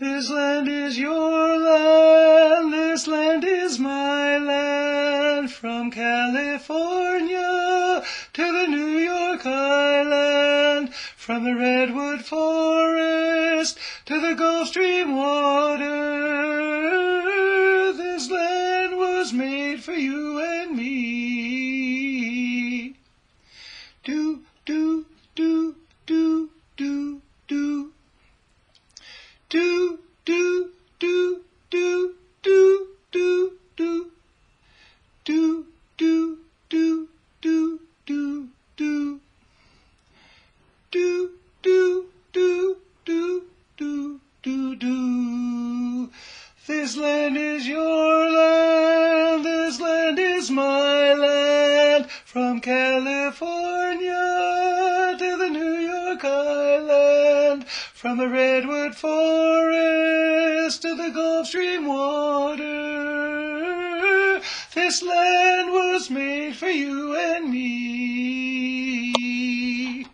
This land is your land, this land is my land, from California to the New York Island, from the redwood forest to the Gulf Stream water. This land was made for you and me. Do, do, do, do, do, do. Do, do, do, do, do, do, do. Do, do, do, do, do, do. Do, do, do, do, do, do, do. This land is your land, this land is my land, from California to the New York Island, from the redwood forest to the Gulf Stream water. This land was made for you and me.